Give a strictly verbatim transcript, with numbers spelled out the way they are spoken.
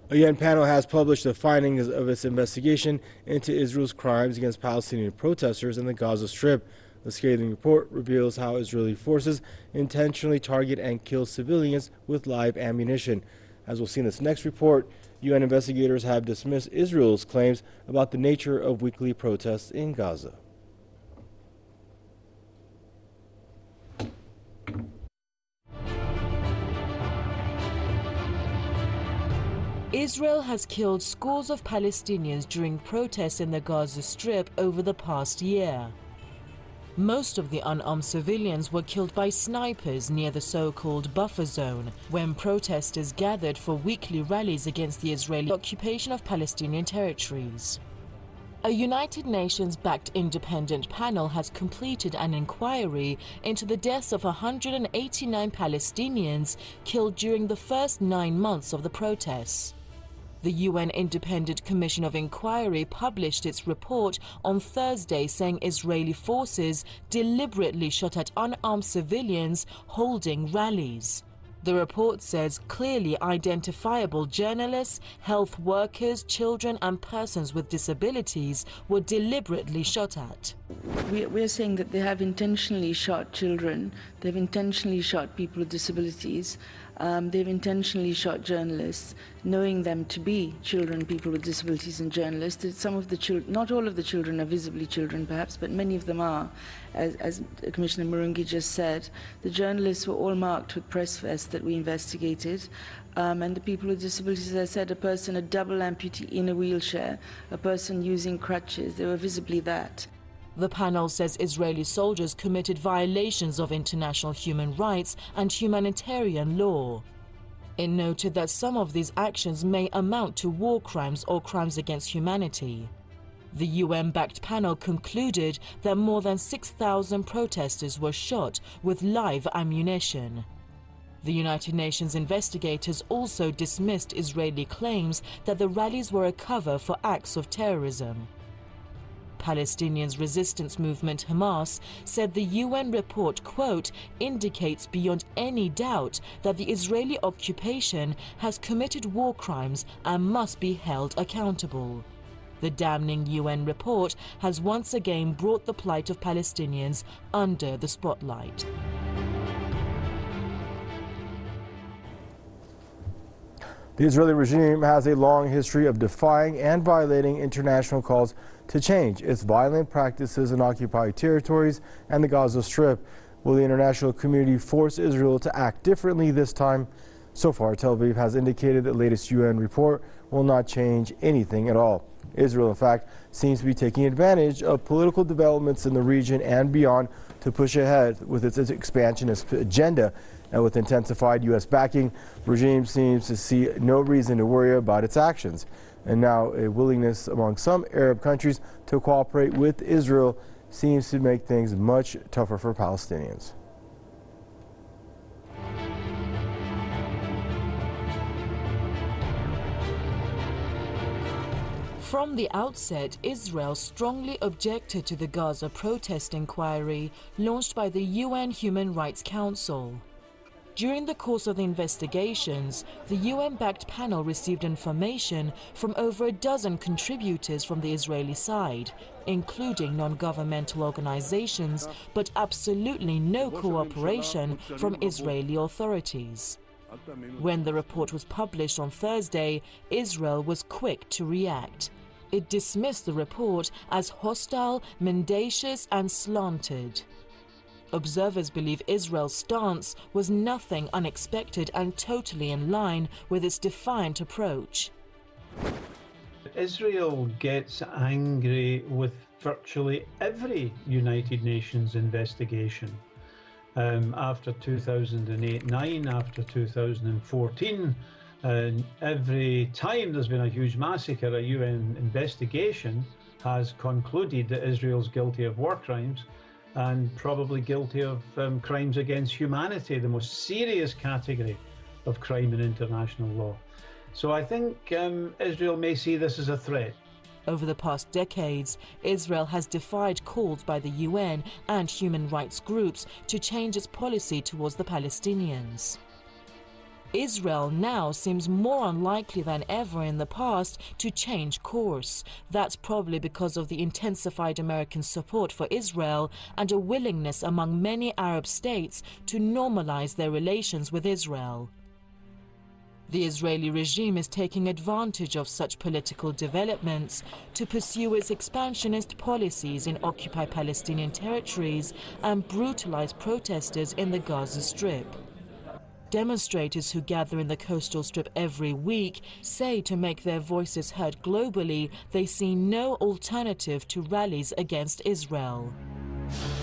A U N panel has published the findings of its investigation into Israel's crimes against Palestinian protesters in the Gaza Strip. The scathing report reveals how Israeli forces intentionally target and kill civilians with live ammunition. As we'll see in this next report, U N investigators have dismissed Israel's claims about the nature of weekly protests in Gaza. Israel has killed scores of Palestinians during protests in the Gaza Strip over the past year. Most of the unarmed civilians were killed by snipers near the so-called buffer zone, when protesters gathered for weekly rallies against the Israeli occupation of Palestinian territories. A United Nations-backed independent panel has completed an inquiry into the deaths of one hundred eighty-nine Palestinians killed during the first nine months of the protests. The U N Independent Commission of Inquiry published its report on Thursday, saying Israeli forces deliberately shot at unarmed civilians holding rallies. The report says clearly identifiable journalists, health workers, children and persons with disabilities were deliberately shot at. We're saying that they have intentionally shot children, they've intentionally shot people with disabilities, um, they've intentionally shot journalists, knowing them to be children, people with disabilities and journalists. Some of the children, not all of the children are visibly children perhaps, but many of them are. As, as Commissioner Murungi just said, the journalists were all marked with press vests that we investigated. Um, and the people with disabilities, as I said, a person, a double amputee in a wheelchair, a person using crutches, they were visibly that. The panel says Israeli soldiers committed violations of international human rights and humanitarian law. It noted that some of these actions may amount to war crimes or crimes against humanity. The U N-backed panel concluded that more than six thousand protesters were shot with live ammunition. The United Nations investigators also dismissed Israeli claims that the rallies were a cover for acts of terrorism. Palestinians' resistance movement Hamas said the U N report, quote, indicates beyond any doubt that the Israeli occupation has committed war crimes and must be held accountable. The damning U N report has once again brought the plight of Palestinians under the spotlight. The Israeli regime has a long history of defying and violating international calls to change its violent practices in occupied territories and the Gaza Strip. Will the international community force Israel to act differently this time? So far, Tel Aviv has indicated the latest U N report will not change anything at all. Israel, in fact, seems to be taking advantage of political developments in the region and beyond to push ahead with its expansionist agenda. And with intensified U S backing, the regime seems to see no reason to worry about its actions. And now a willingness among some Arab countries to cooperate with Israel seems to make things much tougher for Palestinians. From the outset, Israel strongly objected to the Gaza protest inquiry launched by the U N Human Rights Council. During the course of the investigations, the U N-backed panel received information from over a dozen contributors from the Israeli side, including non-governmental organizations, but absolutely no cooperation from Israeli authorities. When the report was published on Thursday, Israel was quick to react. It dismissed the report as hostile, mendacious and slanted. Observers believe Israel's stance was nothing unexpected and totally in line with its defiant approach. Israel gets angry with virtually every United Nations investigation. Um, after two thousand eight nine, after two thousand fourteen, and every time there's been a huge massacre, a U N investigation has concluded that Israel's guilty of war crimes and probably guilty of um, crimes against humanity, the most serious category of crime in international law. So I think um, Israel may see this as a threat. Over the past decades, Israel has defied calls by the U N and human rights groups to change its policy towards the Palestinians. Israel now seems more unlikely than ever in the past to change course. That's probably because of the intensified American support for Israel and a willingness among many Arab states to normalize their relations with Israel. The Israeli regime is taking advantage of such political developments to pursue its expansionist policies in occupied Palestinian territories and brutalize protesters in the Gaza Strip. Demonstrators who gather in the coastal strip every week say to make their voices heard globally, they see no alternative to rallies against Israel.